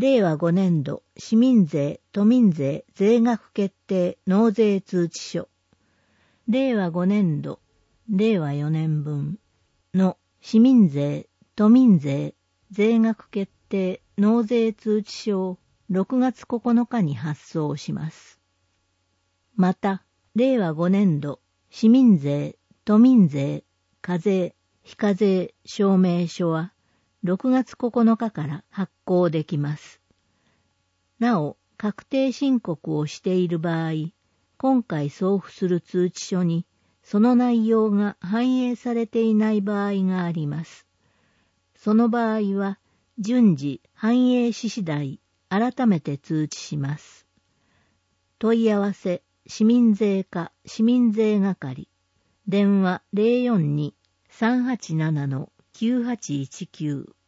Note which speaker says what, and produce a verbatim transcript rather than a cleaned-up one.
Speaker 1: れいわごねんど市民税・都民税税額決定納税通知書。れいわごねんど、れいわよねんぶんの市民税・都民税税額決定納税通知書をろくがつここのかに発送します。また、れいわごねんど市民税・都民税課税・非課税証明書はろくがつここのかから発行できます。なお、確定申告をしている場合、今回送付する通知書にその内容が反映されていない場合があります。その場合は、順次反映し次第、改めて通知します。問い合わせ、市民税課市民税係、電話 ゼロよんに さんはちなな きゅうはちいちきゅう